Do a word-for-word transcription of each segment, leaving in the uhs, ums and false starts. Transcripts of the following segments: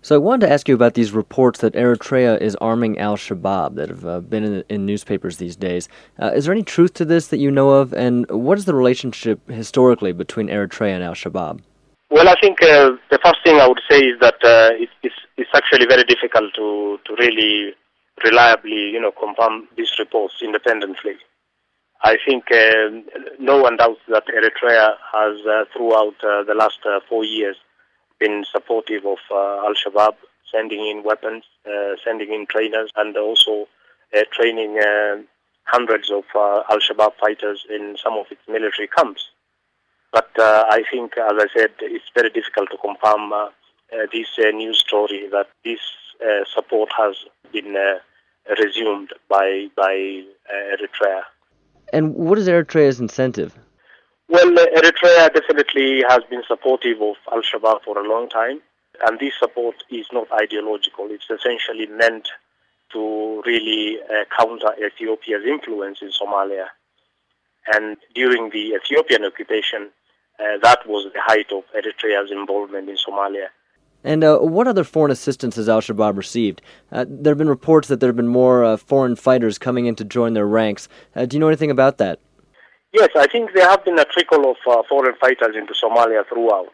So I wanted to ask you about these reports that Eritrea is arming al-Shabaab that have uh, been in, in newspapers these days. Uh, is there any truth to this that you know of, and what is the relationship historically between Eritrea and al-Shabaab? Well, I think uh, the first thing I would say is that uh, it, it's, it's actually very difficult to, to really reliably, you know, confirm these reports independently. I think uh, no one doubts that Eritrea has, uh, throughout uh, the last uh, four years, been supportive of uh, al-Shabaab, sending in weapons, uh, sending in trainers, and also uh, training uh, hundreds of uh, al-Shabaab fighters in some of its military camps. But uh, I think, as I said, it's very difficult to confirm uh, uh, this uh, news story that this uh, support has been uh, resumed by, by uh, Eritrea. And what is Eritrea's incentive? Well, uh, Eritrea definitely has been supportive of al-Shabaab for a long time, and this support is not ideological. It's essentially meant to really uh, counter Ethiopia's influence in Somalia. And during the Ethiopian occupation, uh, that was the height of Eritrea's involvement in Somalia. And uh, what other foreign assistance has al-Shabaab received? Uh, there have been reports that there have been more uh, foreign fighters coming in to join their ranks. Uh, do you know anything about that? Yes, I think there have been a trickle of uh, foreign fighters into Somalia throughout.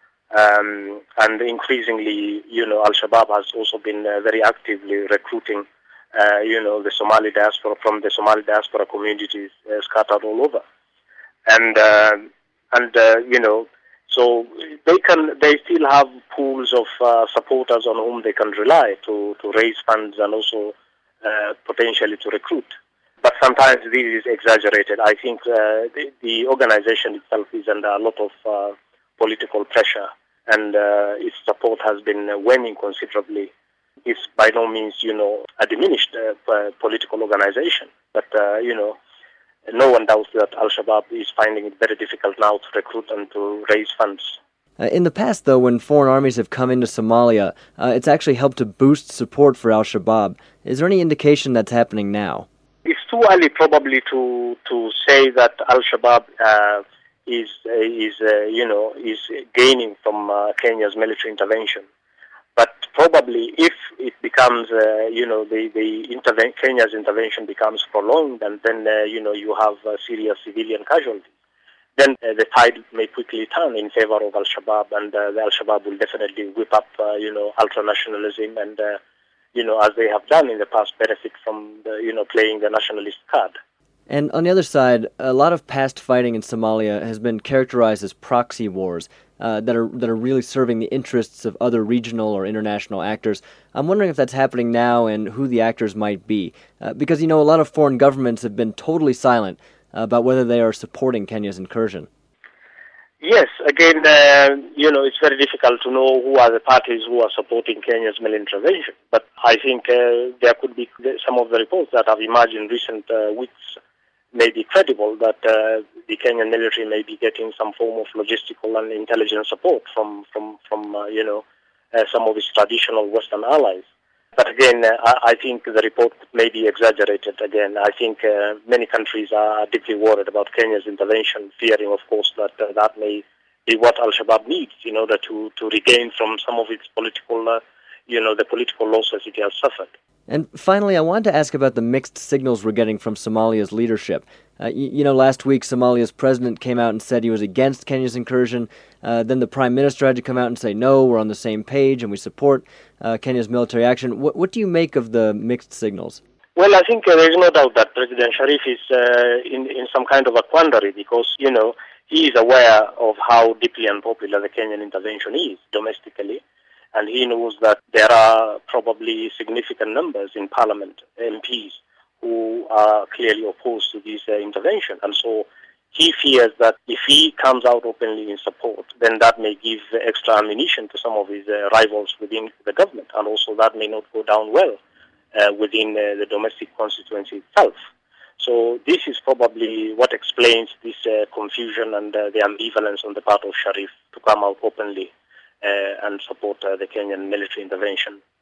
Um, and increasingly, you know, al-Shabaab has also been uh, very actively recruiting, uh, you know, the Somali diaspora from the Somali diaspora communities uh, scattered all over. And, uh, and uh, you know, so they can, they still have pools of uh, supporters on whom they can rely to, to raise funds and also uh, potentially to recruit. But sometimes this is exaggerated. I think uh, the, the organization itself is under a lot of uh, political pressure, and uh, its support has been waning considerably. It's by no means, you know, a diminished uh, political organization, but, uh, you know, no one doubts that al-Shabaab is finding it very difficult now to recruit and to raise funds. Uh, in the past, though, when foreign armies have come into Somalia, uh, it's actually helped to boost support for al-Shabaab. Is there any indication that's happening now? It's too early, probably, to to say that al-Shabaab uh, is uh, is uh, you know is gaining from uh, Kenya's military intervention. But probably, if it becomes uh, you know the the interven- Kenya's intervention becomes prolonged, and then uh, you know you have uh, serious civilian casualties, then uh, the tide may quickly turn in favor of al-Shabaab, and uh, the al-Shabaab will definitely whip up uh, you know ultra-nationalism and. Uh, you know, as they have done in the past, benefit from, the, you know, playing the nationalist card. And on the other side, a lot of past fighting in Somalia has been characterized as proxy wars uh, that are that are really serving the interests of other regional or international actors. I'm wondering if that's happening now and who the actors might be. Uh, because, you know, a lot of foreign governments have been totally silent about whether they are supporting Kenya's incursion. Yes, again, uh, you know, it's very difficult to know who are the parties who are supporting Kenya's military intervention. But I think uh, there could be some of the reports that have emerged in recent uh, weeks may be credible that uh, the Kenyan military may be getting some form of logistical and intelligence support from, from, from uh, you know, uh, some of its traditional Western allies. But again, uh, I think the report may be exaggerated. Again, I think uh, many countries are deeply worried about Kenya's intervention, fearing, of course, that uh, that may be what al-Shabaab needs in order to, to regain from some of its political, uh, you know, the political losses it has suffered. And finally, I wanted to ask about the mixed signals we're getting from Somalia's leadership. Uh, you, you know, last week, Somalia's president came out and said he was against Kenya's incursion. Uh, then the prime minister had to come out and say, no, we're on the same page and we support uh, Kenya's military action. What, what do you make of the mixed signals? Well, I think uh, there is no doubt that President Sharif is uh, in, in some kind of a quandary because, you know, he is aware of how deeply unpopular the Kenyan intervention is domestically. And he knows that there are probably significant numbers in Parliament, M Ps, who are clearly opposed to this uh, intervention. And so he fears that if he comes out openly in support, then that may give extra ammunition to some of his uh, rivals within the government. And also that may not go down well uh, within uh, the domestic constituency itself. So this is probably what explains this uh, confusion and uh, the ambivalence on the part of Sharif to come out openly Uh, and support uh, the Kenyan military intervention.